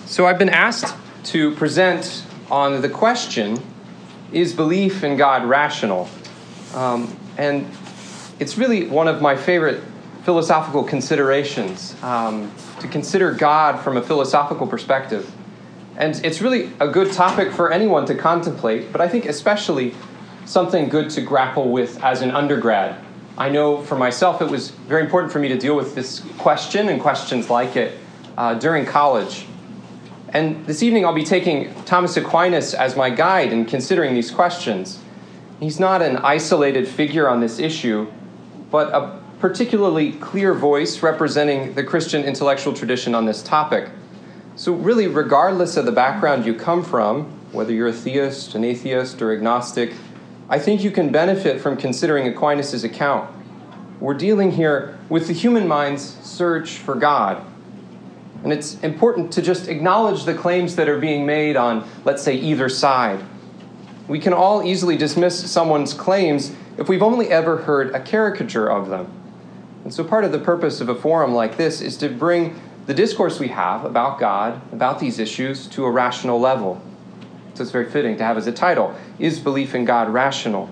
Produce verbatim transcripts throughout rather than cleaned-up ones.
So I've been asked to present on the question, is belief in God rational? Um, and it's really one of my favorite philosophical considerations, um, to consider God from a philosophical perspective. And it's really a good topic for anyone to contemplate, but I think especially something good to grapple with as an undergrad. I know for myself it was very important for me to deal with this question and questions like it uh, during college. And this evening I'll be taking Thomas Aquinas as my guide in considering these questions. He's not an isolated figure on this issue, but a particularly clear voice representing the Christian intellectual tradition on this topic. So really, regardless of the background you come from, whether you're a theist, an atheist, or agnostic, I think you can benefit from considering Aquinas' account. We're dealing here with the human mind's search for God. And it's important to just acknowledge the claims that are being made on, let's say, either side. We can all easily dismiss someone's claims if we've only ever heard a caricature of them. And so part of the purpose of a forum like this is to bring the discourse we have about God, about these issues, to a rational level. So it's very fitting to have as a title, Is Belief in God Rational?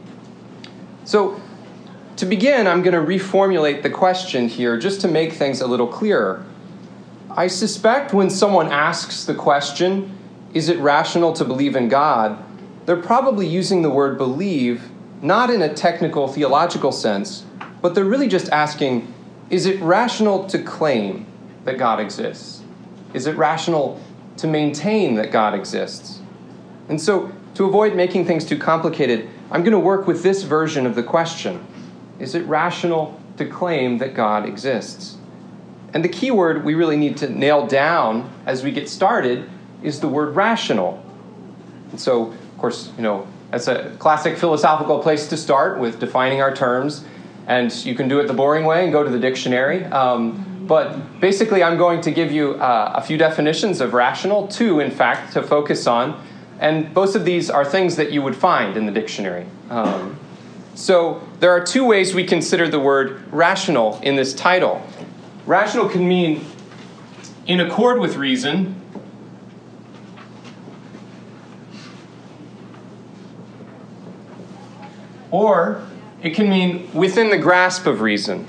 So to begin, I'm going to reformulate the question here just to make things a little clearer. I suspect when someone asks the question, is it rational to believe in God, they're probably using the word believe not in a technical theological sense, but they're really just asking, is it rational to claim that God exists? Is it rational to maintain that God exists? And so, to avoid making things too complicated, I'm going to work with this version of the question. Is it rational to claim that God exists? And the key word we really need to nail down as we get started is the word rational. And so, of course, you know, that's a classic philosophical place to start with defining our terms. And you can do it the boring way and go to the dictionary. Um, but basically, I'm going to give you uh, a few definitions of rational, two, in fact, to focus on. And both of these are things that you would find in the dictionary. Um, so there are two ways we consider the word rational in this title. Rational can mean in accord with reason, or it can mean within the grasp of reason.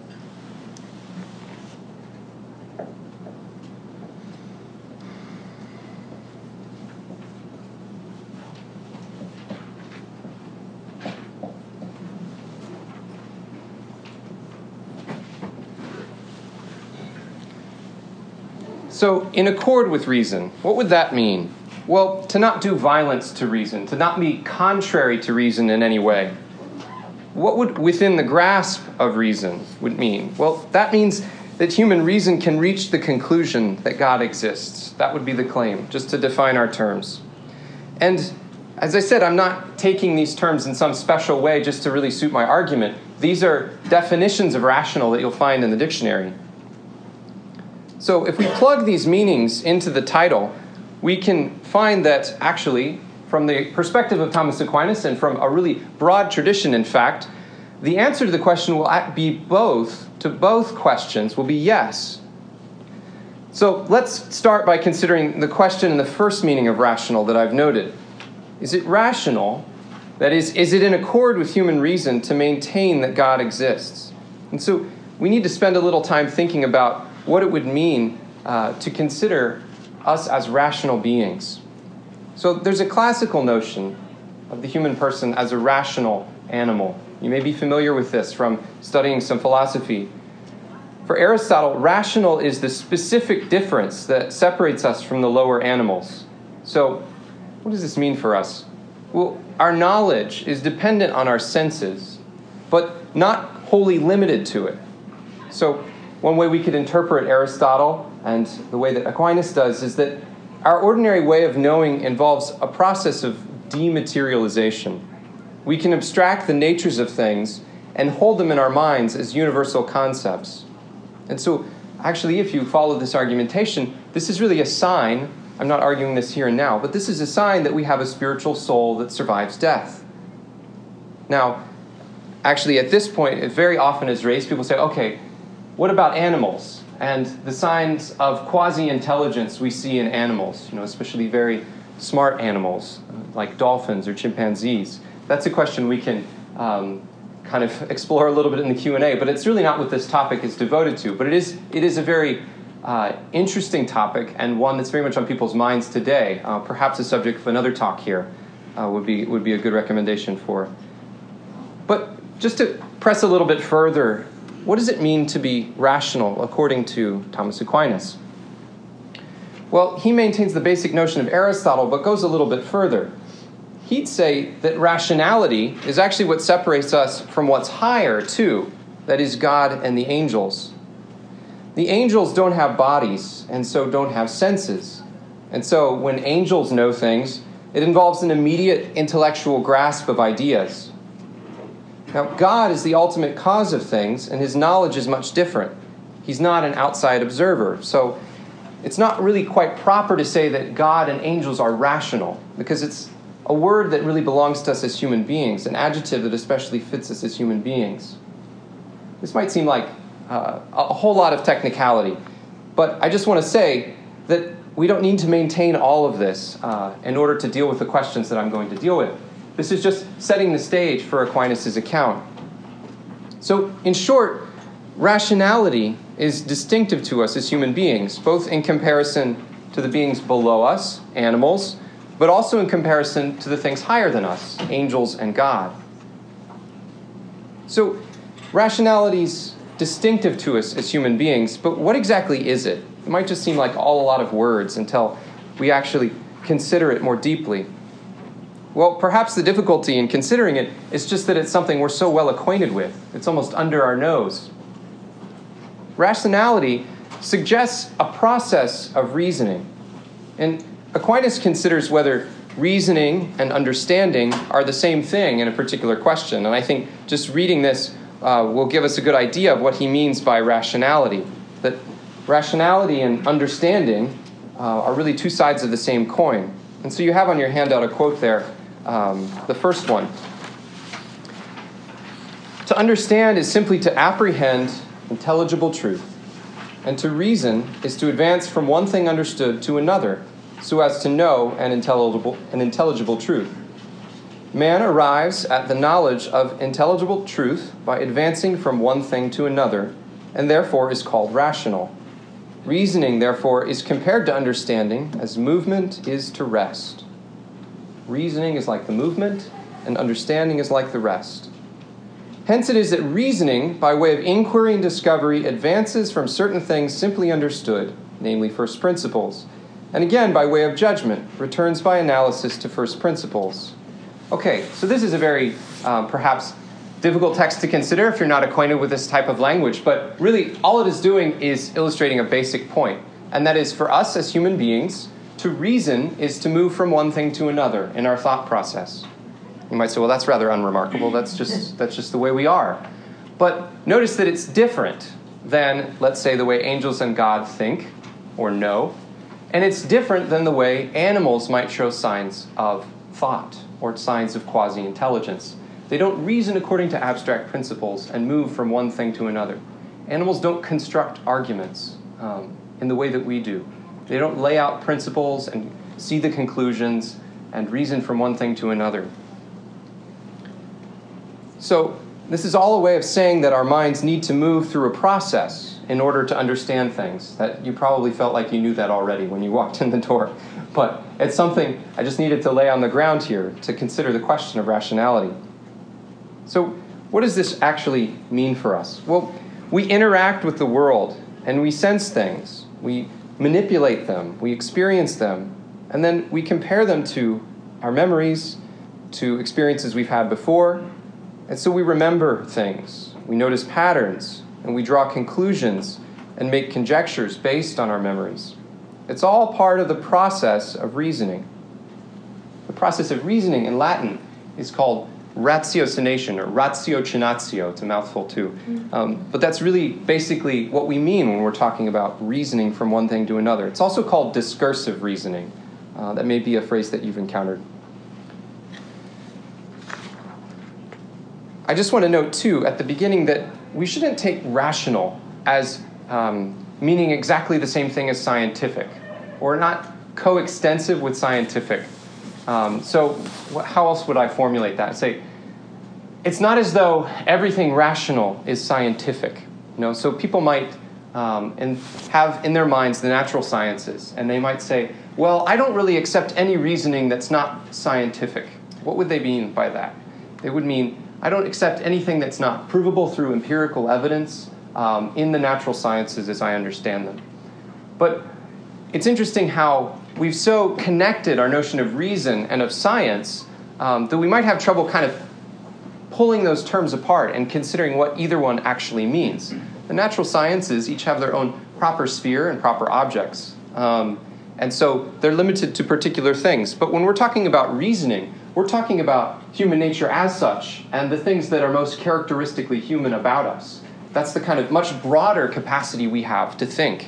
So, in accord with reason, what would that mean? Well, to not do violence to reason, to not be contrary to reason in any way. What would within the grasp of reason would mean? Well, that means that human reason can reach the conclusion that God exists. That would be the claim, just to define our terms. And as I said, I'm not taking these terms in some special way just to really suit my argument. These are definitions of rational that you'll find in the dictionary. So if we plug these meanings into the title, we can find that actually, from the perspective of Thomas Aquinas and from a really broad tradition, in fact, the answer to the question will be both, to both questions, will be yes. So let's start by considering the question and the first meaning of rational that I've noted. Is it rational, that is, is it in accord with human reason to maintain that God exists? And so we need to spend a little time thinking about what it would mean uh, to consider us as rational beings. So there's a classical notion of the human person as a rational animal. You may be familiar with this from studying some philosophy. For Aristotle, rational is the specific difference that separates us from the lower animals. So what does this mean for us? Well, our knowledge is dependent on our senses, but not wholly limited to it. So one way we could interpret Aristotle, and the way that Aquinas does, is that our ordinary way of knowing involves a process of dematerialization. We can abstract the natures of things and hold them in our minds as universal concepts. And so, actually, if you follow this argumentation, this is really a sign, I'm not arguing this here and now, but this is a sign that we have a spiritual soul that survives death. Now, actually, at this point, it very often is raised, people say, okay, what about animals? and the signs of quasi-intelligence we see in animals, you know, especially very smart animals like dolphins or chimpanzees. That's a question we can um, kind of explore a little bit in the Q and A, but it's really not what this topic is devoted to. But it is it is a very uh, interesting topic, and one that's very much on people's minds today. Uh, perhaps a subject of another talk here uh, would be would be a good recommendation for. But just to press a little bit further, what does it mean to be rational according to Thomas Aquinas? Well, he maintains the basic notion of Aristotle, but goes a little bit further. He'd say that rationality is actually what separates us from what's higher, too, that is God and the angels. The angels don't have bodies, and so don't have senses. And so when angels know things, it involves an immediate intellectual grasp of ideas. Now, God is the ultimate cause of things, and his knowledge is much different. He's not an outside observer. So it's not really quite proper to say that God and angels are rational, because it's a word that really belongs to us as human beings, an adjective that especially fits us as human beings. This might seem like uh, a whole lot of technicality, but I just want to say that we don't need to maintain all of this uh, in order to deal with the questions that I'm going to deal with. This is just setting the stage for Aquinas' account. So, in short, rationality is distinctive to us as human beings, both in comparison to the beings below us, animals, but also in comparison to the things higher than us, angels and God. So, rationality's distinctive to us as human beings, but what exactly is it? It might just seem like all a lot of words until we actually consider it more deeply. Well, perhaps the difficulty in considering it is just that it's something we're so well acquainted with. It's almost under our nose. Rationality suggests a process of reasoning. And Aquinas considers whether reasoning and understanding are the same thing in a particular question. And I think just reading this uh, will give us a good idea of what he means by rationality. That rationality and understanding uh, are really two sides of the same coin. And so you have on your handout a quote there. Um, the first one. To understand is simply to apprehend intelligible truth, and to reason is to advance from one thing understood to another, so as to know an intelligible, an intelligible truth. Man arrives at the knowledge of intelligible truth by advancing from one thing to another, and therefore is called rational. Reasoning, therefore, is compared to understanding as movement is to rest. Reasoning is like the movement, and understanding is like the rest. Hence it is that reasoning, by way of inquiry and discovery, advances from certain things simply understood, namely first principles, and again, by way of judgment, returns by analysis to first principles. Okay, so this is a very, um, perhaps, difficult text to consider if you're not acquainted with this type of language, but really all it is doing is illustrating a basic point, and that is for us as human beings, to reason is to move from one thing to another in our thought process. You might say, well, that's rather unremarkable. That's just that's just the way we are. But notice that it's different than, let's say, the way angels and God think or know. And it's different than the way animals might show signs of thought or signs of quasi-intelligence. They don't reason according to abstract principles and move from one thing to another. Animals don't construct arguments um, in the way that we do. They don't lay out principles and see the conclusions and reason from one thing to another. So this is all a way of saying that our minds need to move through a process in order to understand things. That you probably felt like you knew that already when you walked in the door. But it's something I just needed to lay on the ground here to consider the question of rationality. So what does this actually mean for us? Well, we interact with the world and we sense things. We manipulate them, we experience them, and then we compare them to our memories, to experiences we've had before, and so we remember things, we notice patterns, and we draw conclusions and make conjectures based on our memories. It's all part of the process of reasoning. The process of reasoning in Latin is called ratiocination, or ratiocinatio. It's a mouthful too. Um, but that's really basically what we mean when we're talking about reasoning from one thing to another. It's also called discursive reasoning. Uh, that may be a phrase that you've encountered. I just want to note too, at the beginning, that we shouldn't take rational as um, meaning exactly the same thing as scientific, or not coextensive with scientific. Um, so wh- how else would I formulate that? I'd say, it's not as though everything rational is scientific. You know, so people might um, and have in their minds the natural sciences, and they might say, well, I don't really accept any reasoning that's not scientific. What would they mean by that? They would mean, I don't accept anything that's not provable through empirical evidence um, in the natural sciences as I understand them. But it's interesting how we've so connected our notion of reason and of science um, that we might have trouble kind of pulling those terms apart and considering what either one actually means. The natural sciences each have their own proper sphere and proper objects. Um, and so they're limited to particular things. But when we're talking about reasoning, we're talking about human nature as such and the things that are most characteristically human about us. That's the kind of much broader capacity we have to think.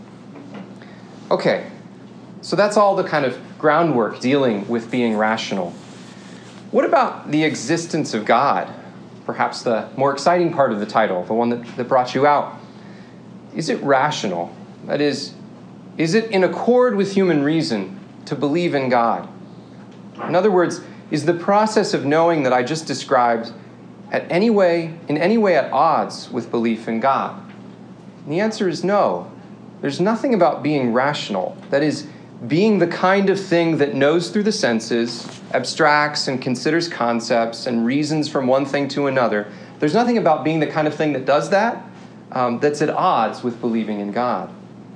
Okay, so that's all the kind of groundwork dealing with being rational. What about the existence of God? Perhaps the more exciting part of the title, the one that, that brought you out. Is it rational? That is, is it in accord with human reason to believe in God? In other words, is the process of knowing that I just described at any way, in any way at odds with belief in God? And the answer is no. There's nothing about being rational, that is, being the kind of thing that knows through the senses, abstracts and considers concepts and reasons from one thing to another. There's nothing about being the kind of thing that does that um, that's at odds with believing in God.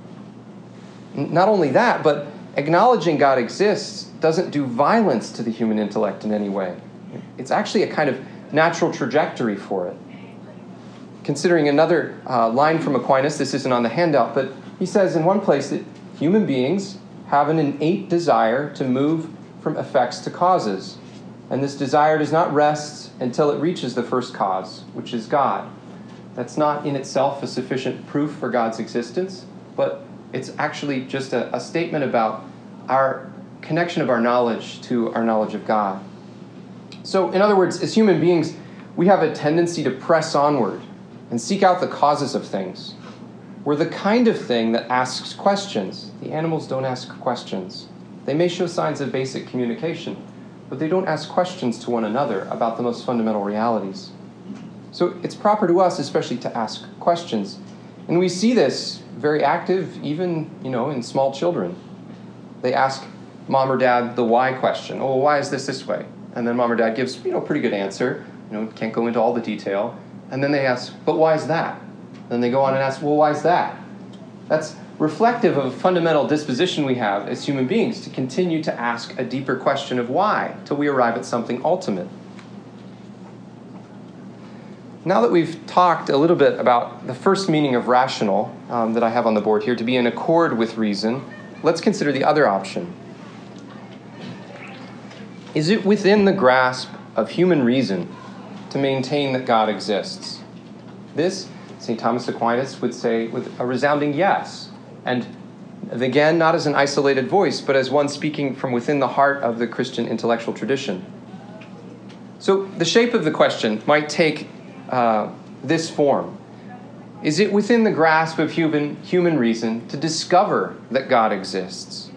Not only that, but acknowledging God exists doesn't do violence to the human intellect in any way. It's actually a kind of natural trajectory for it. Considering another uh, line from Aquinas, this isn't on the handout, but he says in one place that human beings have an innate desire to move from effects to causes. And this desire does not rest until it reaches the first cause, which is God. That's not in itself a sufficient proof for God's existence, but it's actually just a, a statement about our connection of our knowledge to our knowledge of God. So, in other words, as human beings, we have a tendency to press onward and seek out the causes of things. We're the kind of thing that asks questions. The animals don't ask questions. They may show signs of basic communication, but they don't ask questions to one another about the most fundamental realities. So it's proper to us, especially, to ask questions. And we see this very active even, you know, in small children. They ask mom or dad the why question. Oh, why is this this way? And then mom or dad gives, you know, a pretty good answer. You know, can't go into all the detail. And then they ask, but why is that? Then they go on and ask, well, why is that? That's reflective of a fundamental disposition we have as human beings to continue to ask a deeper question of why till we arrive at something ultimate. Now that we've talked a little bit about the first meaning of rational um, that I have on the board here, to be in accord with reason, let's consider the other option. Is it within the grasp of human reason to maintain that God exists? This, Saint Thomas Aquinas would say with a resounding yes. And again, not as an isolated voice, but as one speaking from within the heart of the Christian intellectual tradition. So the shape of the question might take uh, this form. Is it within the grasp of human, human reason to discover that God exists?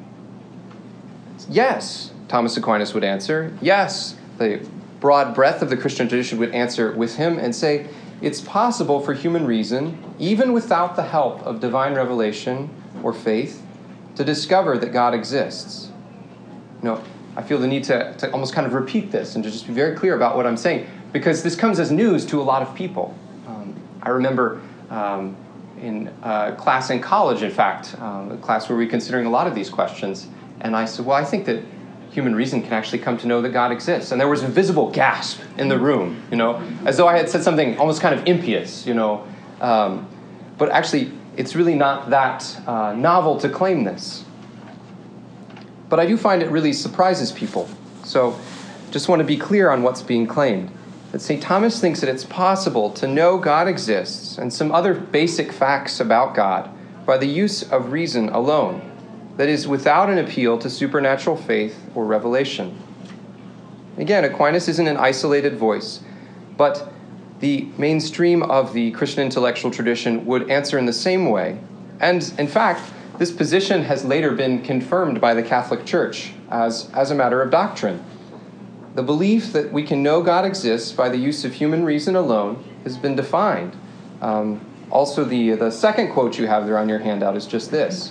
Yes, Thomas Aquinas would answer. Yes, the broad breadth of the Christian tradition would answer with him and say, it's possible for human reason, even without the help of divine revelation or faith, to discover that God exists. You know, I feel the need to, to almost kind of repeat this and to just be very clear about what I'm saying, because this comes as news to a lot of people. Um, I remember um, in a class in college, in fact, um, a class where we were considering a lot of these questions, and I said, well, I think that human reason can actually come to know that God exists. And there was a visible gasp in the room, you know, as though I had said something almost kind of impious, you know. Um, but actually, it's really not that uh, novel to claim this. But I do find it really surprises people. So just want to be clear on what's being claimed. That Saint Thomas thinks that it's possible to know God exists and some other basic facts about God by the use of reason alone. That is, without an appeal to supernatural faith or revelation. Again, Aquinas isn't an isolated voice, but the mainstream of the Christian intellectual tradition would answer in the same way. And in fact, this position has later been confirmed by the Catholic Church as, as a matter of doctrine. The belief that we can know God exists by the use of human reason alone has been defined. Um, also, the, the second quote you have there on your handout is just this.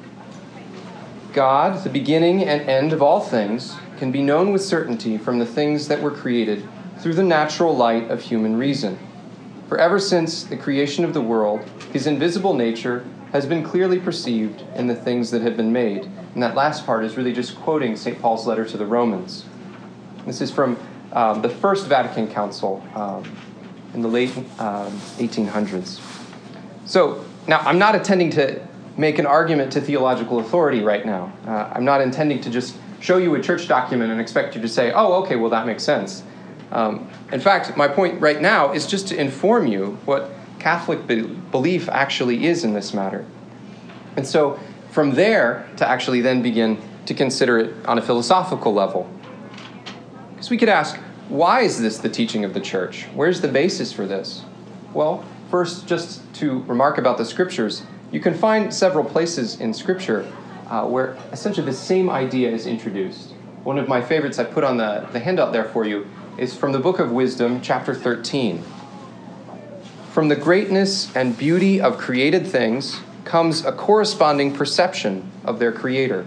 God, the beginning and end of all things, can be known with certainty from the things that were created through the natural light of human reason. For ever since the creation of the world, his invisible nature has been clearly perceived in the things that have been made. And that last part is really just quoting Saint Paul's letter to the Romans. This is from um, the First Vatican Council um, in the late um, eighteen hundreds. So, now, I'm not intending to make an argument to theological authority right now. Uh, I'm not intending to just show you a church document and expect you to say, oh, okay, well, that makes sense. Um, in fact, my point right now is just to inform you what Catholic be- belief actually is in this matter. And so, from there, to actually then begin to consider it on a philosophical level. Because we could ask, why is this the teaching of the church? Where's the basis for this? Well, first, just to remark about the scriptures, you can find several places in scripture uh, where essentially the same idea is introduced. One of my favorites I put on the, the handout there for you is from the Book of Wisdom, chapter thirteen. From the greatness and beauty of created things comes a corresponding perception of their creator.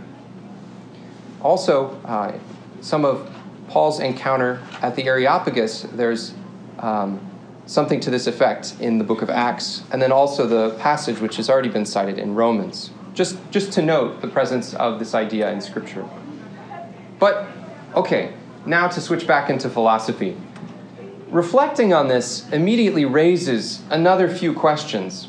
Also, uh, some of Paul's encounter at the Areopagus, there's um, something to this effect in the book of Acts, and then also the passage which has already been cited in Romans, just, just to note the presence of this idea in Scripture. But, okay, now to switch back into philosophy. Reflecting on this immediately raises another few questions.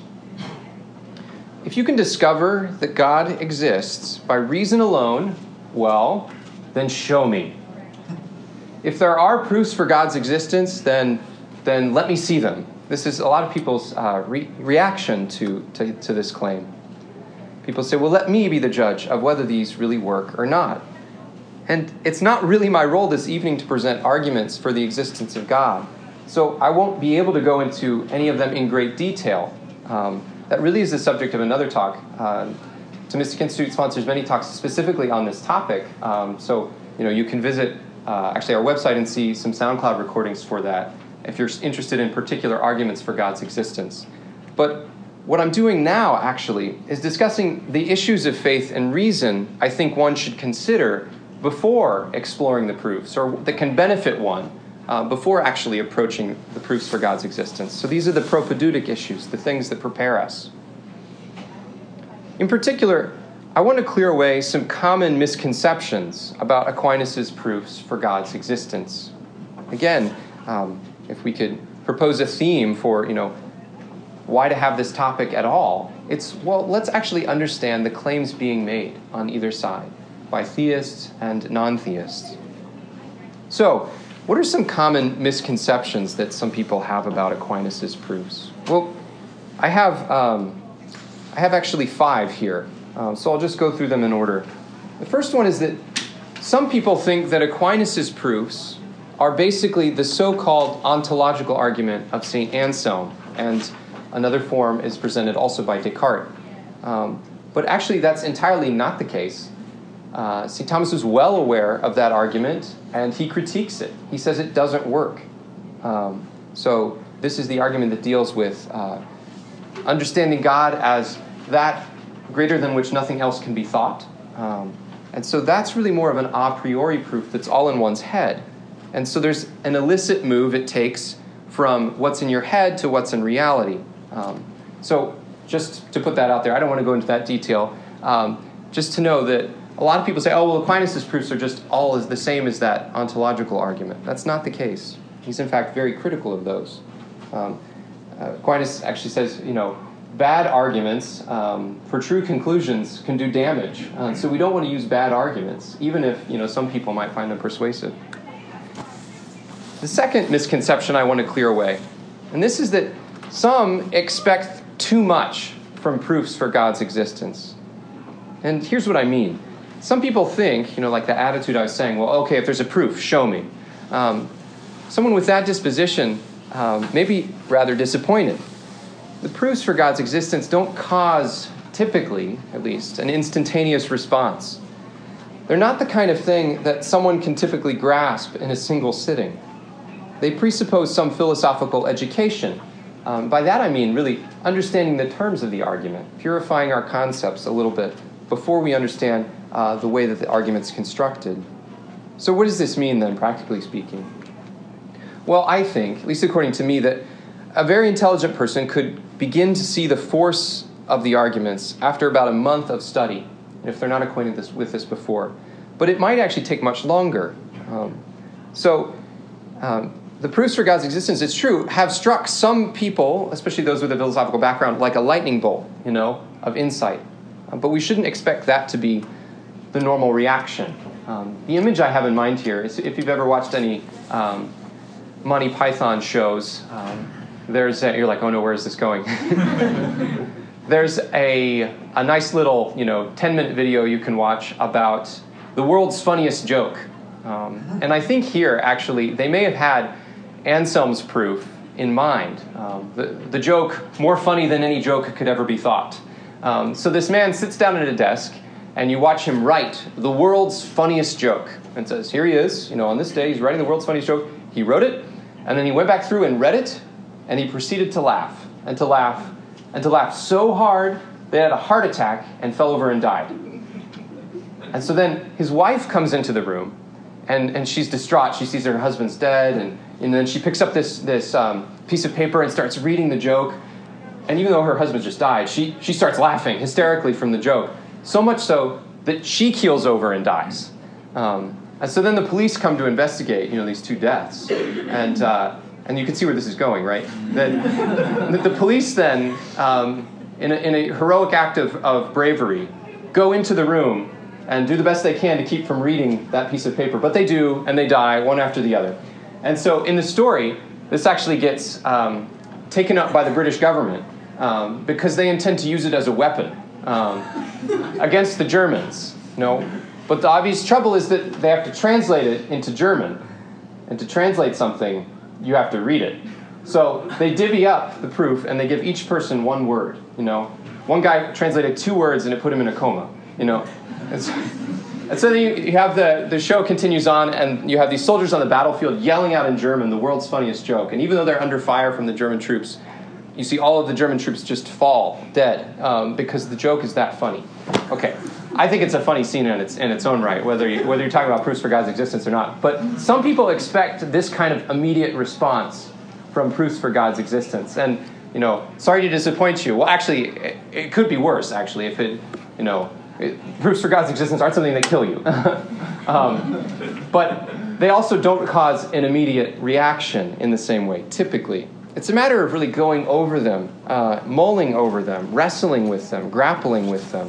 If you can discover that God exists by reason alone, well, then show me. If there are proofs for God's existence, then, then let me see them. This is a lot of people's uh, re- reaction to, to, to this claim. People say, well, let me be the judge of whether these really work or not. And it's not really my role this evening to present arguments for the existence of God. So I won't be able to go into any of them in great detail. Um, that really is the subject of another talk. Uh, Thomistic Institute sponsors many talks specifically on this topic. Um, so, you know, you can visit uh, actually our website and see some SoundCloud recordings for that if you're interested in particular arguments for God's existence. But what I'm doing now, actually, is discussing the issues of faith and reason I think one should consider before exploring the proofs, or that can benefit one uh, before actually approaching the proofs for God's existence. So these are the propedeutic issues, the things that prepare us. In particular, I want to clear away some common misconceptions about Aquinas' proofs for God's existence. Again, um, if we could propose a theme for, you know, why to have this topic at all, it's, well, let's actually understand the claims being made on either side by theists and non-theists. So, what are some common misconceptions that some people have about Aquinas' proofs? Well, I have um, I have actually five here, um, so I'll just go through them in order. The first one is that some people think that Aquinas' proofs are basically the so-called ontological argument of Saint Anselm, and another form is presented also by Descartes. Um, but actually, that's entirely not the case. Uh, Saint Thomas was well aware of that argument, and he critiques it. He says it doesn't work. Um, so this is the argument that deals with uh, understanding God as that greater than which nothing else can be thought. Um, and so that's really more of an a priori proof that's all in one's head. And so there's an illicit move it takes from what's in your head to what's in reality. Um, so just to put that out there, I don't want to go into that detail. Um, just to know that a lot of people say, oh, well, Aquinas' proofs are just all as the same as that ontological argument. That's not the case. He's, in fact, very critical of those. Um, uh, Aquinas actually says, you know, bad arguments um, for true conclusions can do damage. Uh, so we don't want to use bad arguments, even if, you know, some people might find them persuasive. The second misconception I want to clear away, and this is that some expect too much from proofs for God's existence. And here's what I mean. Some people think, you know, like the attitude I was saying, well, okay, if there's a proof, show me. Um, someone with that disposition um, maybe rather disappointed. The proofs for God's existence don't cause, typically at least, an instantaneous response. They're not the kind of thing that someone can typically grasp in a single sitting. They presuppose some philosophical education. Um, by that I mean really understanding the terms of the argument, purifying our concepts a little bit before we understand uh, the way that the argument's constructed. So what does this mean then, practically speaking? Well, I think, at least according to me, that a very intelligent person could begin to see the force of the arguments after about a month of study, if they're not acquainted this, with this before. But it might actually take much longer. Um, so um, the proofs for God's existence, it's true, have struck some people, especially those with a philosophical background, like a lightning bolt, you know, of insight. Um, but we shouldn't expect that to be the normal reaction. Um, the image I have in mind here is, if you've ever watched any um, Monty Python shows, um, there's a, you're like, oh no, where is this going? There's a a nice little, you know, ten-minute video you can watch about the world's funniest joke. Um, and I think here, actually, they may have had Anselm's proof in mind. Um, the, the joke, more funny than any joke could ever be thought. Um, so this man sits down at a desk, and you watch him write the world's funniest joke. And says, here he is, you know, on this day, he's writing the world's funniest joke. He wrote it, and then he went back through and read it, and he proceeded to laugh, and to laugh, and to laugh so hard that he had a heart attack and fell over and died. And so then his wife comes into the room, and, and she's distraught. She sees her husband's dead, and, and then she picks up this, this um, piece of paper and starts reading the joke. And even though her husband just died, she, she starts laughing hysterically from the joke, so much so that she keels over and dies. Um, and so then the police come to investigate, you know, these two deaths. And uh, and you can see where this is going, right? Then the, the police then, um, in, a, in a heroic act of, of bravery, go into the room and do the best they can to keep from reading that piece of paper. But they do, and they die, one after the other. And so in the story, this actually gets um, taken up by the British government um, because they intend to use it as a weapon um, against the Germans. You know? But the obvious trouble is that they have to translate it into German. And to translate something, you have to read it. So they divvy up the proof, and they give each person one word, you know. One guy translated two words, and it put him in a coma, you know. And so, and so then you, you have the, the show continues on, and you have these soldiers on the battlefield yelling out in German the world's funniest joke. And even though they're under fire from the German troops, you see all of the German troops just fall dead um, because the joke is that funny. Okay, I think it's a funny scene in its in its own right, whether you, whether you're talking about proofs for God's existence or not. But some people expect this kind of immediate response from proofs for God's existence, and you know, sorry to disappoint you. Well, actually, it, it could be worse. Actually, if it, you know, it, proofs for God's existence aren't something that kill you, um, but they also don't cause an immediate reaction in the same way. Typically, it's a matter of really going over them, uh, mulling over them, wrestling with them, grappling with them.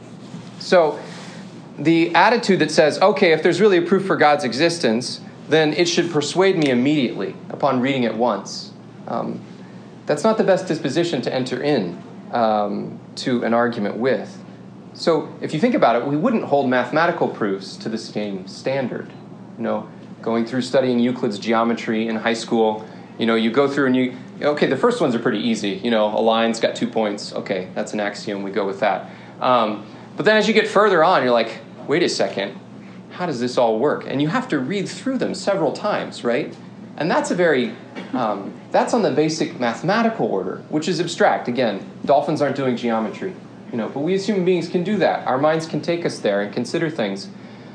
So the attitude that says, okay, if there's really a proof for God's existence, then it should persuade me immediately upon reading it once. Um, that's not the best disposition to enter in um, to an argument with. So if you think about it, we wouldn't hold mathematical proofs to the same standard. You know, going through studying Euclid's geometry in high school, you know, you go through and you, okay, the first ones are pretty easy. You know, a line's got two points. Okay, that's an axiom. We go with that. Um, but then as you get further on, you're like, wait a second. How does this all work? And you have to read through them several times, right? And that's a very, um, that's on the basic mathematical order, which is abstract. Again, dolphins aren't doing geometry, you know, but we as human beings can do that. Our minds can take us there and consider things.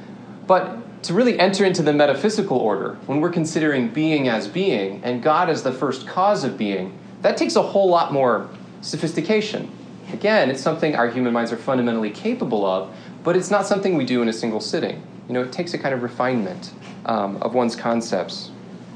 But to really enter into the metaphysical order, when we're considering being as being and God as the first cause of being, that takes a whole lot more sophistication. Again, it's something our human minds are fundamentally capable of, but it's not something we do in a single sitting. You know, it takes a kind of refinement um, of one's concepts.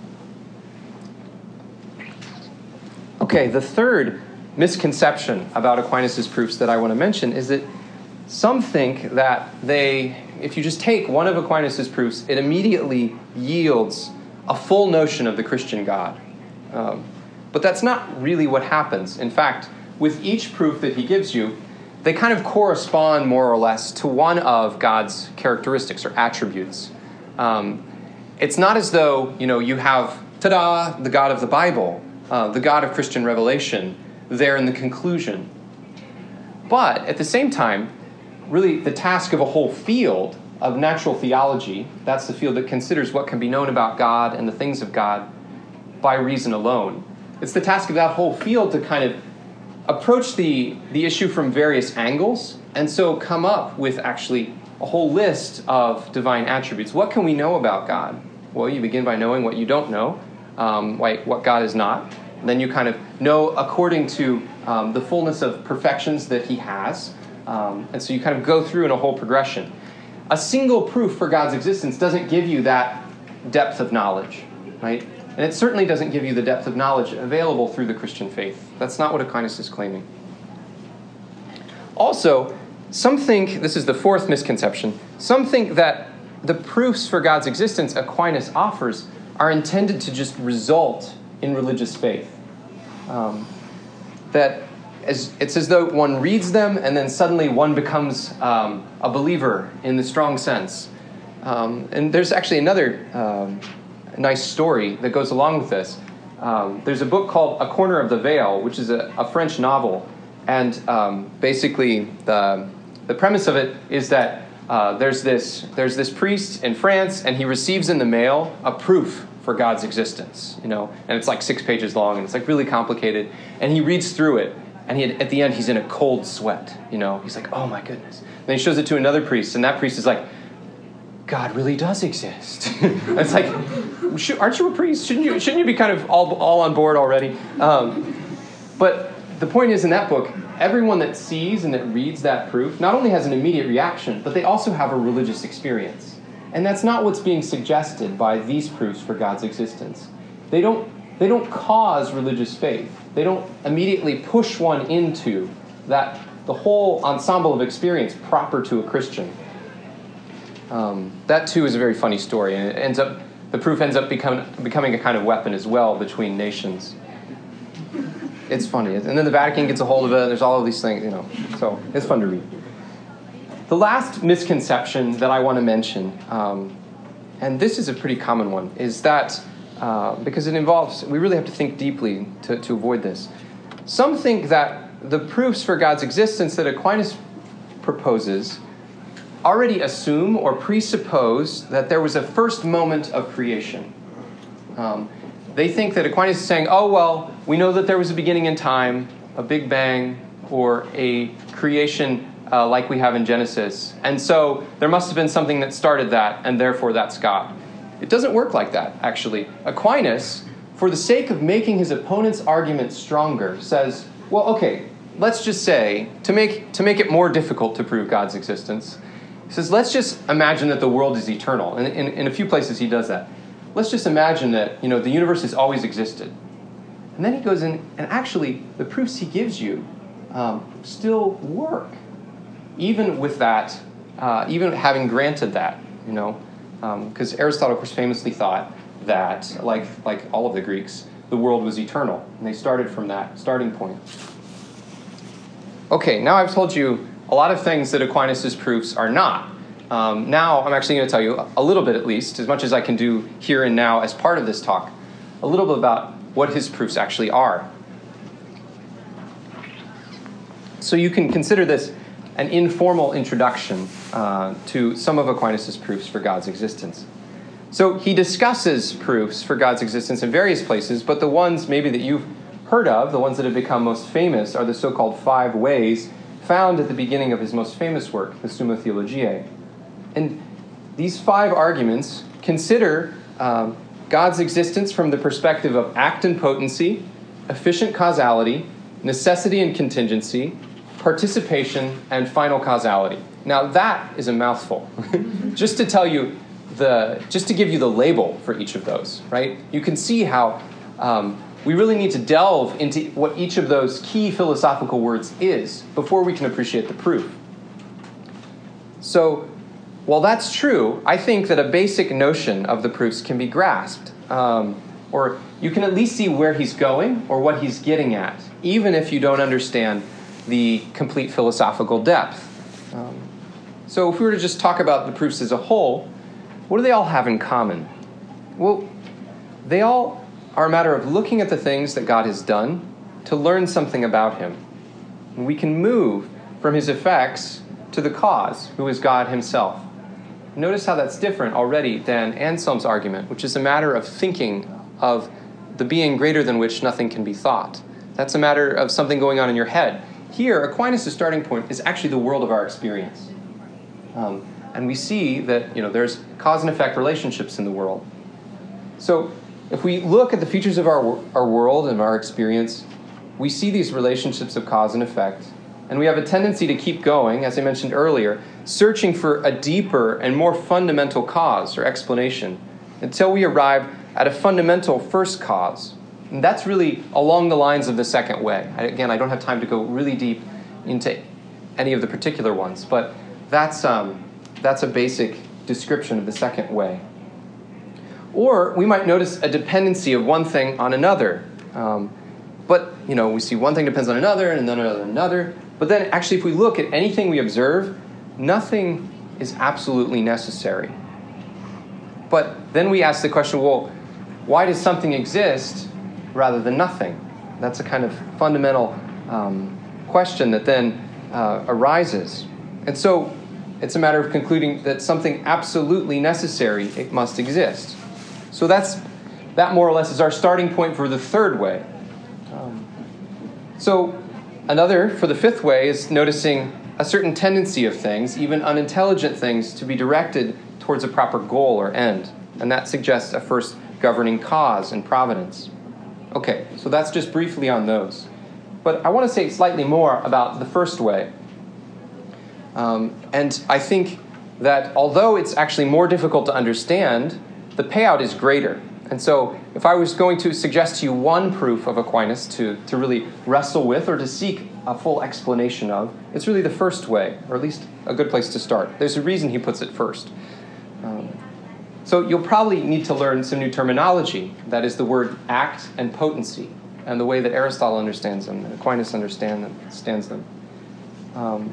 Okay, the third misconception about Aquinas' proofs that I want to mention is that some think that they, if you just take one of Aquinas' proofs, it immediately yields a full notion of the Christian God. Um, but that's not really what happens. In fact, with each proof that he gives you, they kind of correspond more or less to one of God's characteristics or attributes. Um, it's not as though, you know, you have ta-da, the God of the Bible, uh, the God of Christian revelation, there in the conclusion. But at the same time, really the task of a whole field of natural theology, that's the field that considers what can be known about God and the things of God by reason alone. It's the task of that whole field to kind of approach the, the issue from various angles, and so come up with actually a whole list of divine attributes. What can we know about God? Well, you begin by knowing what you don't know, um, like what God is not. And then you kind of know according to um, the fullness of perfections that he has. Um, and so you kind of go through in a whole progression. A single proof for God's existence doesn't give you that depth of knowledge, right? And it certainly doesn't give you the depth of knowledge available through the Christian faith. That's not what Aquinas is claiming. Also, some think, this is the fourth misconception, some think that the proofs for God's existence Aquinas offers are intended to just result in religious faith. Um, that as, it's as though one reads them and then suddenly one becomes um, a believer in the strong sense. Um, and there's actually another um, nice story that goes along with this. Um, there's a book called A Corner of the Veil, which is a, a French novel. And um, basically the, the premise of it is that uh, there's this there's this priest in France, and he receives in the mail a proof for God's existence, you know, and it's like six pages long, and it's like really complicated. And he reads through it, and he, at the end, he's in a cold sweat, you know. He's like, oh my goodness. Then he shows it to another priest, and that priest is like, God really does exist. And it's like, aren't you a priest? Shouldn't you shouldn't you be kind of all all on board already? Um, but the point is, in that book, everyone that sees and that reads that proof not only has an immediate reaction, but they also have a religious experience. And that's not what's being suggested by these proofs for God's existence. They don't, they don't cause religious faith. They don't immediately push one into that the whole ensemble of experience proper to a Christian. Um, that, too, is a very funny story. And it ends up, the proof ends up become, becoming a kind of weapon as well between nations. It's funny. And then the Vatican gets a hold of it. There's all of these things, you know. So it's fun to read. The last misconception that I want to mention, um, and this is a pretty common one, is that, uh, because it involves, we really have to think deeply to, to avoid this. Some think that the proofs for God's existence that Aquinas proposes already assume or presuppose that there was a first moment of creation. Um, they think that Aquinas is saying, oh, well, we know that there was a beginning in time, a Big Bang, or a creation Uh, like we have in Genesis. And so there must have been something that started that, and therefore that's God. It doesn't work like that, actually. Aquinas, for the sake of making his opponent's argument stronger, says, well, okay, let's just say, to make, to make it more difficult to prove God's existence, he says, let's just imagine that the world is eternal. And in, in a few places he does that. Let's just imagine that, you know, the universe has always existed. And then he goes in, and actually, the proofs he gives you um, still work. Even with that, uh, even having granted that, you know, because um, Aristotle, of course, famously thought that, like like all of the Greeks, the world was eternal, and they started from that starting point. Okay, now I've told you a lot of things that Aquinas' proofs are not. Um, now I'm actually going to tell you a little bit, at least, as much as I can do here and now as part of this talk, a little bit about what his proofs actually are. So you can consider this an informal introduction uh, to some of Aquinas' proofs for God's existence. So he discusses proofs for God's existence in various places, but the ones maybe that you've heard of, the ones that have become most famous, are the so-called five ways found at the beginning of his most famous work, the Summa Theologiae. And these five arguments consider um, God's existence from the perspective of act and potency, efficient causality, necessity and contingency, participation, and final causality. Now that is a mouthful. Just to tell you the, just to give you the label for each of those, right? You can see how um, we really need to delve into what each of those key philosophical words is before we can appreciate the proof. So, while that's true, I think that a basic notion of the proofs can be grasped, um, or you can at least see where he's going or what he's getting at, even if you don't understand the complete philosophical depth. Um, so if we were to just talk about the proofs as a whole, what do they all have in common? Well, they all are a matter of looking at the things that God has done to learn something about him. And we can move from his effects to the cause, who is God himself. Notice how that's different already than Anselm's argument, which is a matter of thinking of the being greater than which nothing can be thought. That's a matter of something going on in your head. Here, Aquinas' starting point is actually the world of our experience. Um, and we see that, you know, there's cause and effect relationships in the world. So if we look at the features of our, our world and our experience, we see these relationships of cause and effect. And we have a tendency to keep going, as I mentioned earlier, searching for a deeper and more fundamental cause or explanation until we arrive at a fundamental first cause. And that's really along the lines of the second way. I, again, I don't have time to go really deep into any of the particular ones, but that's, um, that's a basic description of the second way. Or we might notice a dependency of one thing on another. Um, but, you know, we see one thing depends on another, and then another, and another. But then, actually, if we look at anything we observe, nothing is absolutely necessary. But then we ask the question, well, why does something exist rather than nothing? That's a kind of fundamental um, question that then uh, arises. And so it's a matter of concluding that something absolutely necessary, it must exist. So that's that more or less is our starting point for the third way. Um, so another, for the fifth way, is noticing a certain tendency of things, even unintelligent things, to be directed towards a proper goal or end. And that suggests a first governing cause and providence. Okay, so that's just briefly on those. But I want to say slightly more about the first way. Um, and I think that although it's actually more difficult to understand, the payout is greater. And so if I was going to suggest to you one proof of Aquinas to, to really wrestle with or to seek a full explanation of, it's really the first way, or at least a good place to start. There's a reason he puts it first. Um, so you'll probably need to learn some new terminology. That is the word act and potency, and the way that Aristotle understands them, and Aquinas understand them, understands them. Um,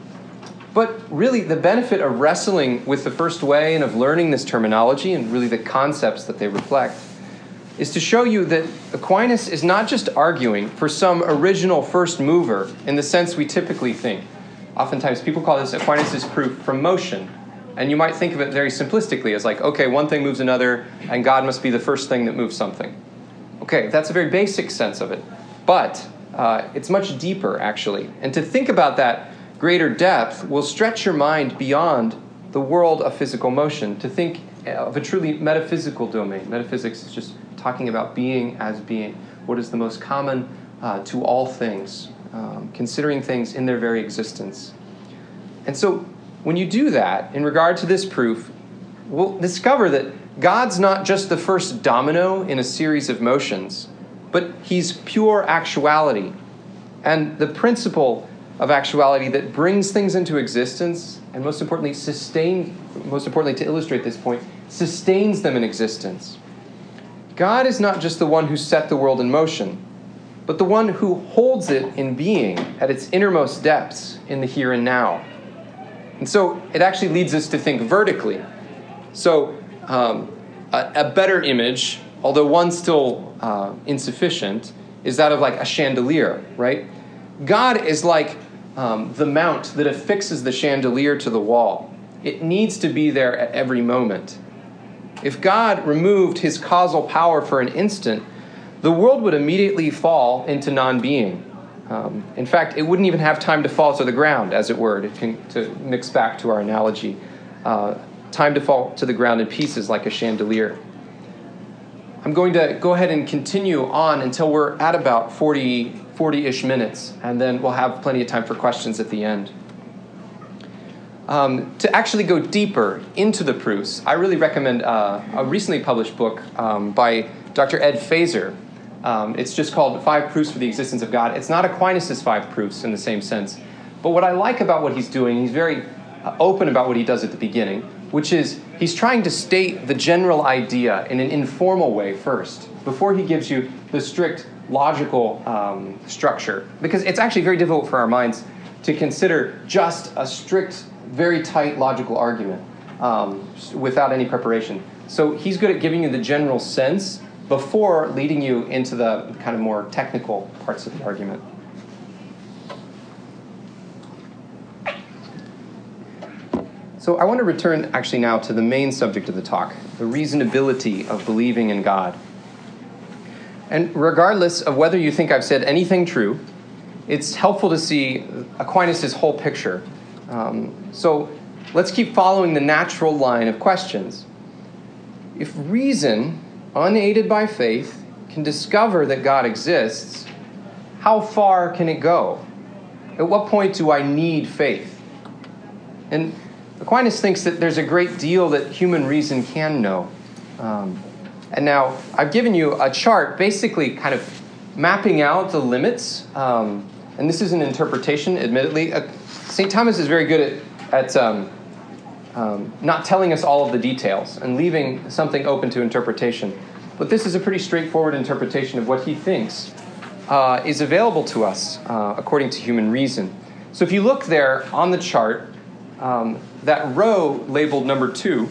But really, the benefit of wrestling with the first way and of learning this terminology and really the concepts that they reflect is to show you that Aquinas is not just arguing for some original first mover in the sense we typically think. Oftentimes, people call this Aquinas' proof from motion. And you might think of it very simplistically as like, okay, one thing moves another, and God must be the first thing that moves something. Okay, that's a very basic sense of it. But uh, it's much deeper, actually. And to think about that greater depth will stretch your mind beyond the world of physical motion, to think of a truly metaphysical domain. Metaphysics is just talking about being as being, what is the most common uh, to all things, um, considering things in their very existence. And so when you do that, in regard to this proof, we'll discover that God's not just the first domino in a series of motions, but he's pure actuality. And the principle of actuality that brings things into existence, and most importantly, sustain, most importantly to illustrate this point, sustains them in existence. God is not just the one who set the world in motion, but the one who holds it in being at its innermost depths in the here and now. And so it actually leads us to think vertically. So um, a, a better image, although one still uh, insufficient, is that of like a chandelier, right? God is like um, the mount that affixes the chandelier to the wall. It needs to be there at every moment. If God removed his causal power for an instant, the world would immediately fall into non-being. Um, in fact, it wouldn't even have time to fall to the ground, as it were, to, to mix back to our analogy. Uh, time to fall to the ground in pieces like a chandelier. I'm going to go ahead and continue on until we're at about forty, forty-ish minutes, and then we'll have plenty of time for questions at the end. Um, to actually go deeper into the proofs, I really recommend uh, a recently published book um, by Doctor Ed Feser. Um, it's just called Five Proofs for the Existence of God. It's not Aquinas' Five Proofs in the same sense. But what I like about what he's doing, he's very uh, open about what he does at the beginning, which is he's trying to state the general idea in an informal way first, before he gives you the strict logical um, structure. Because it's actually very difficult for our minds to consider just a strict, very tight logical argument um, without any preparation. So he's good at giving you the general sense before leading you into the kind of more technical parts of the argument. So I want to return actually now to the main subject of the talk, the reasonability of believing in God. And regardless of whether you think I've said anything true, it's helpful to see Aquinas' whole picture. Um, so let's keep following the natural line of questions. If reason, unaided by faith, can discover that God exists, how far can it go? At what point do I need faith? And Aquinas thinks that there's a great deal that human reason can know. Um, and now, I've given you a chart basically kind of mapping out the limits. Um, and this is an interpretation, admittedly. Uh, Saint Thomas is very good at, at um, um, not telling us all of the details and leaving something open to interpretation. But this is a pretty straightforward interpretation of what he thinks uh, is available to us uh, according to human reason. So if you look there on the chart, um, that row labeled number two,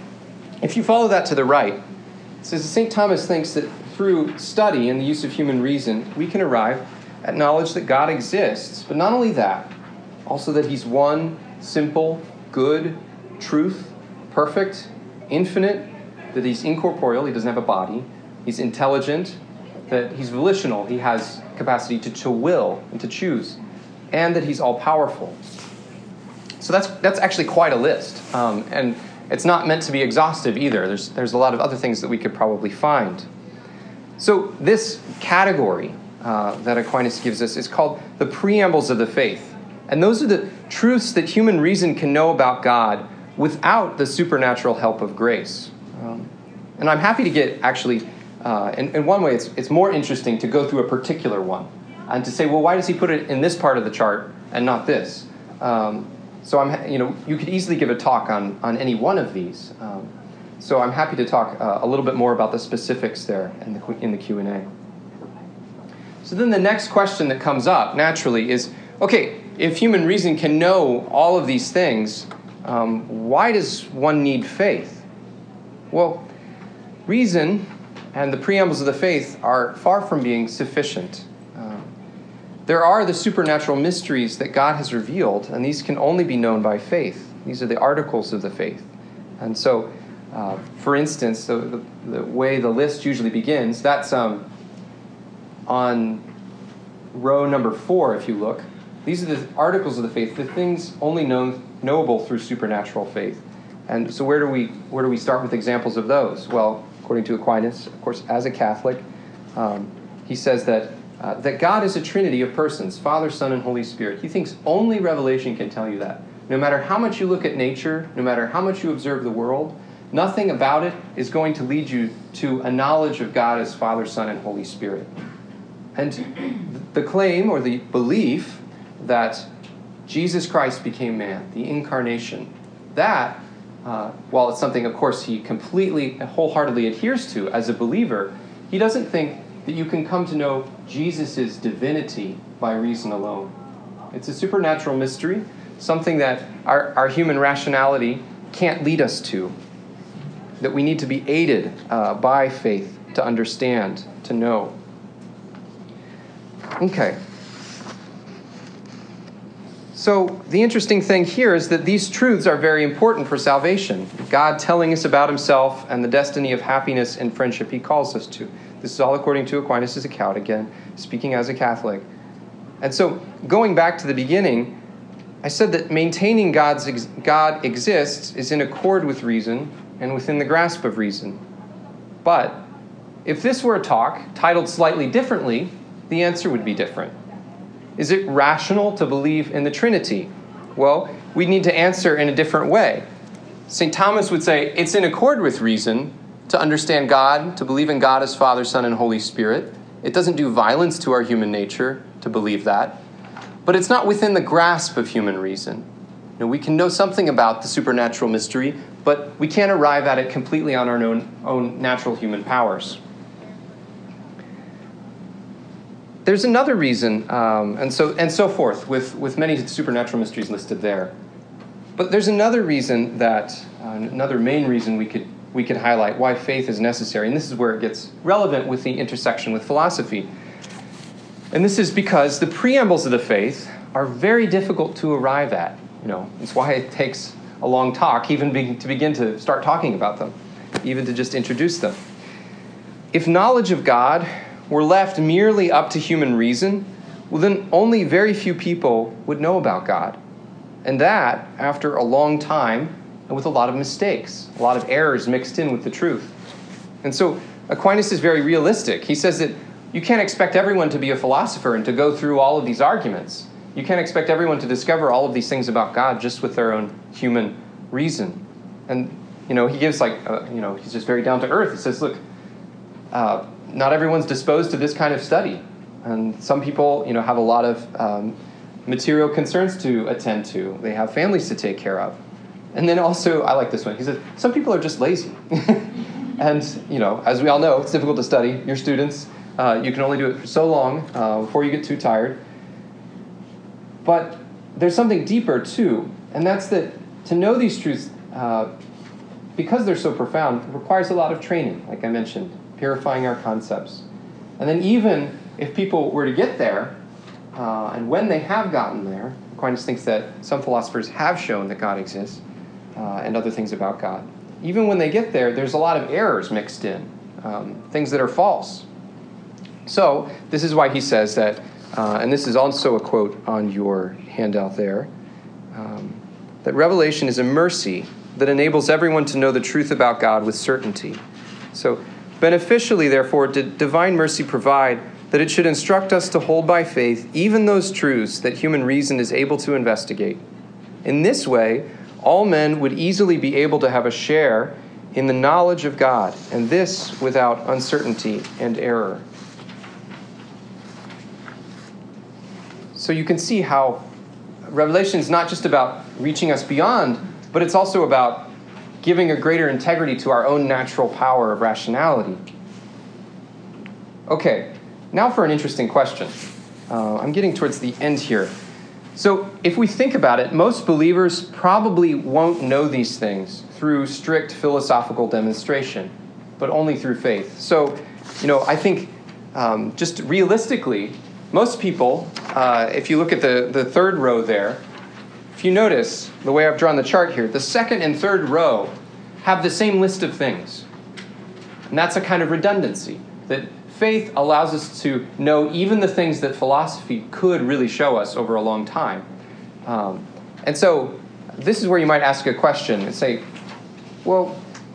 if you follow that to the right, it says Saint Thomas thinks that through study and the use of human reason, we can arrive at knowledge that God exists. But not only that, also that he's one, simple, good, truth, perfect, infinite, that he's incorporeal, he doesn't have a body, he's intelligent, that he's volitional, he has capacity to, to will and to choose, and that he's all-powerful. So that's that's actually quite a list. Um, and it's not meant to be exhaustive either. There's, there's a lot of other things that we could probably find. So this category uh, that Aquinas gives us is called the preambles of the faith. And those are the truths that human reason can know about God without the supernatural help of grace. Um, and I'm happy to get, actually, uh, in, in one way, it's, it's more interesting to go through a particular one and to say, well, why does he put it in this part of the chart and not this? Um, so I'm, you know, you could easily give a talk on, on any one of these. Um, so I'm happy to talk uh, a little bit more about the specifics there in the, in the Q and A. So then the next question that comes up, naturally, is, okay, if human reason can know all of these things, um, why does one need faith? Well, reason and the preambles of the faith are far from being sufficient. Um, there are the supernatural mysteries that God has revealed, and these can only be known by faith. These are the articles of the faith. And so, uh, for instance, the, the, the way the list usually begins, that's um, on row number four, if you look. These are the articles of the faith, the things only known, knowable through supernatural faith. And so where do we where do we start with examples of those? Well, according to Aquinas, of course, as a Catholic, um, he says that uh, that God is a trinity of persons, Father, Son, and Holy Spirit. He thinks only revelation can tell you that. No matter how much you look at nature, no matter how much you observe the world, nothing about it is going to lead you to a knowledge of God as Father, Son, and Holy Spirit. And the claim or the belief that Jesus Christ became man, the incarnation, that, uh, while it's something, of course, he completely, wholeheartedly adheres to as a believer, he doesn't think that you can come to know Jesus' divinity by reason alone. It's a supernatural mystery, something that our, our human rationality can't lead us to, that we need to be aided uh, by faith to understand, to know. Okay. So the interesting thing here is that these truths are very important for salvation. God telling us about himself and the destiny of happiness and friendship he calls us to. This is all according to Aquinas' account, again, speaking as a Catholic. And so going back to the beginning, I said that maintaining God's ex- God exists is in accord with reason and within the grasp of reason. But if this were a talk titled slightly differently, the answer would be different. Is it rational to believe in the Trinity? Well, we need to answer in a different way. Saint Thomas would say it's in accord with reason to understand God, to believe in God as Father, Son, and Holy Spirit. It doesn't do violence to our human nature to believe that. But it's not within the grasp of human reason. You know, we can know something about the supernatural mystery, but we can't arrive at it completely on our own, own natural human powers. There's another reason, um, and so and so forth, with, with many supernatural mysteries listed there. But there's another reason that, uh, another main reason we could we could highlight why faith is necessary. And this is where it gets relevant with the intersection with philosophy. And this is because the preambles of the faith are very difficult to arrive at. You know, it's why it takes a long talk even be, to begin to start talking about them, even to just introduce them. If knowledge of God were left merely up to human reason, well, then only very few people would know about God. And that after a long time and with a lot of mistakes, a lot of errors mixed in with the truth. And so Aquinas is very realistic. He says that you can't expect everyone to be a philosopher and to go through all of these arguments. You can't expect everyone to discover all of these things about God just with their own human reason. And, you know, he gives like, uh, you know, he's just very down to earth. He says, look, uh, not everyone's disposed to this kind of study. And some people, you know, have a lot of um, material concerns to attend to. They have families to take care of. And then also, I like this one. He says, some people are just lazy. And, you know, as we all know, it's difficult to study. Your students, uh, you can only do it for so long uh, before you get too tired. But there's something deeper, too. And that's that to know these truths, uh, because they're so profound, requires a lot of training, like I mentioned, purifying our concepts. And then even if people were to get there, uh, and when they have gotten there, Aquinas thinks that some philosophers have shown that God exists, uh, and other things about God. Even when they get there, there's a lot of errors mixed in, um, things that are false. So this is why he says that, uh, and this is also a quote on your handout there, um, that revelation is a mercy that enables everyone to know the truth about God with certainty. So beneficially, therefore, did divine mercy provide that it should instruct us to hold by faith even those truths that human reason is able to investigate. In this way, all men would easily be able to have a share in the knowledge of God, and this without uncertainty and error. So you can see how revelation is not just about reaching us beyond, but it's also about giving a greater integrity to our own natural power of rationality. Okay, now for an interesting question. Uh, I'm getting towards the end here. So if we think about it, most believers probably won't know these things through strict philosophical demonstration, but only through faith. So, you know, I think um, just realistically, most people, uh, if you look at the, the third row there, if you notice the way I've drawn the chart here, the second and third row have the same list of things. And that's a kind of redundancy, that faith allows us to know even the things that philosophy could really show us over a long time. Um, and so this is where you might ask a question and say, well,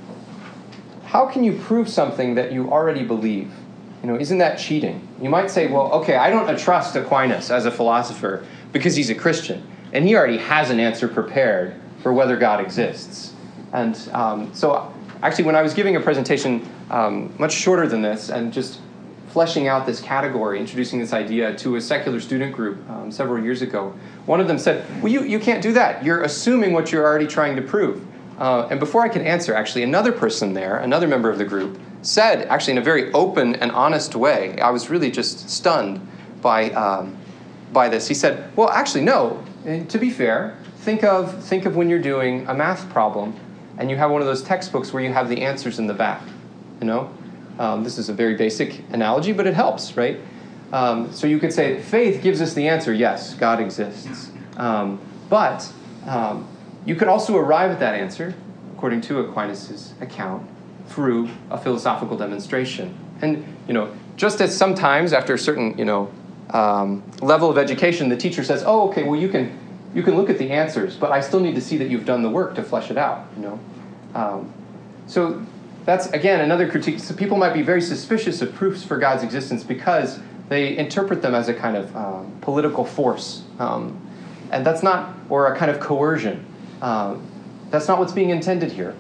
how can you prove something that you already believe? You know, isn't that cheating? You might say, well, okay, I don't trust Aquinas as a philosopher because he's a Christian, and he already has an answer prepared for whether God exists. And um, so actually, when I was giving a presentation um, much shorter than this and just fleshing out this category, introducing this idea to a secular student group um, several years ago, one of them said, well, you, you can't do that. You're assuming what you're already trying to prove. Uh, and before I could answer, actually, another person there, another member of the group, said, actually in a very open and honest way, I was really just stunned by um, by this. He said, well, actually, no. And to be fair, think of think of when you're doing a math problem and you have one of those textbooks where you have the answers in the back, you know? Um, this is a very basic analogy, but it helps, right? Um, so you could say, faith gives us the answer, yes, God exists. Um, but um, you could also arrive at that answer, according to Aquinas' account, through a philosophical demonstration. And, you know, just as sometimes after a certain, you know, um, level of education, the teacher says, oh, okay, well, you can you can look at the answers, but I still need to see that you've done the work to flesh it out, you know. Um, so that's, again, another critique. So people might be very suspicious of proofs for God's existence because they interpret them as a kind of um, political force. Um, and that's not, or a kind of coercion. Um, that's not what's being intended here.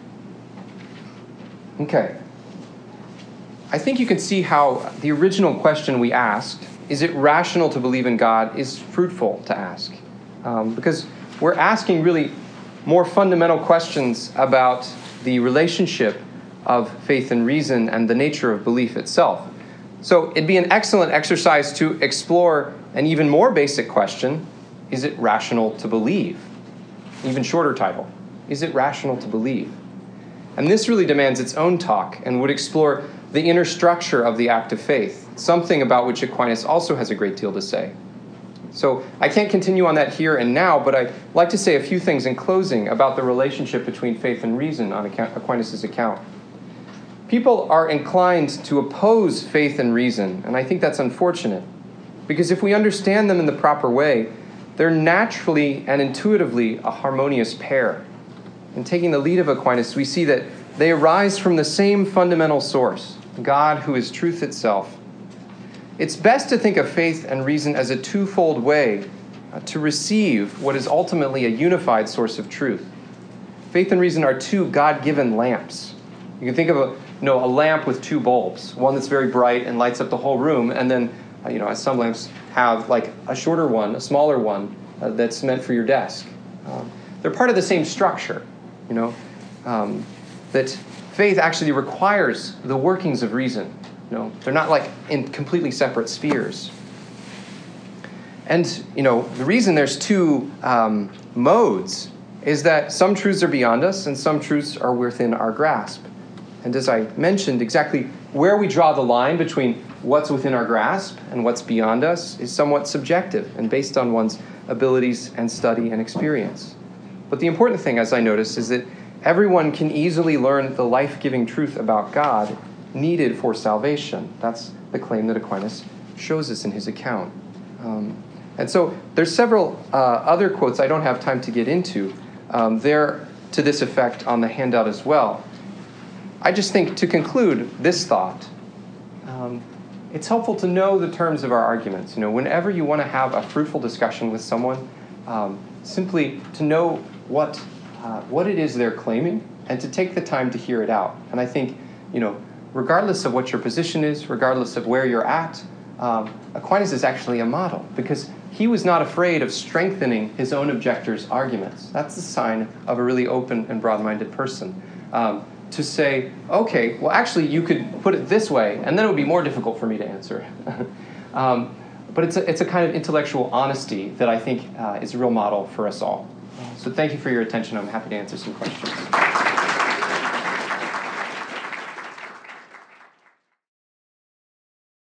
Okay. I think you can see how the original question we asked, is it rational to believe in God, is fruitful to ask. Um, because we're asking really more fundamental questions about the relationship of faith and reason and the nature of belief itself. So it'd be an excellent exercise to explore an even more basic question, is it rational to believe? Even shorter title, is it rational to believe? And this really demands its own talk and would explore the inner structure of the act of faith, something about which Aquinas also has a great deal to say. So I can't continue on that here and now, but I'd like to say a few things in closing about the relationship between faith and reason on Aquinas' account. People are inclined to oppose faith and reason, and I think that's unfortunate, because if we understand them in the proper way, they're naturally and intuitively a harmonious pair. In taking the lead of Aquinas, we see that they arise from the same fundamental source, God who is truth itself. It's best to think of faith and reason as a twofold way uh, to receive what is ultimately a unified source of truth. Faith and reason are two God-given lamps. You can think of a, you know, a lamp with two bulbs, one that's very bright and lights up the whole room, and then, uh, you know, as some lamps have, like a shorter one, a smaller one, uh, that's meant for your desk. Um, they're part of the same structure, you know, um, that faith actually requires the workings of reason. You know, they're not like in completely separate spheres. And, you know, the reason there's two um, modes is that some truths are beyond us and some truths are within our grasp. And as I mentioned, exactly where we draw the line between what's within our grasp and what's beyond us is somewhat subjective and based on one's abilities and study and experience. But the important thing, as I noticed, is that everyone can easily learn the life-giving truth about God needed for salvation. That's the claim that Aquinas shows us in his account. Um, and so there's several uh, other quotes I don't have time to get into. Um, they're to this effect on the handout as well. I just think to conclude this thought, um, it's helpful to know the terms of our arguments. You know, whenever you want to have a fruitful discussion with someone, um, simply to know what uh, what it is they're claiming and to take the time to hear it out. And I think, you know, regardless of what your position is, regardless of where you're at, um, Aquinas is actually a model because he was not afraid of strengthening his own objectors' arguments. That's the sign of a really open and broad-minded person. Um, to say, okay, well, actually, you could put it this way, and then it would be more difficult for me to answer. um, but it's a, it's a kind of intellectual honesty that I think uh, is a real model for us all. So thank you for your attention. I'm happy to answer some questions.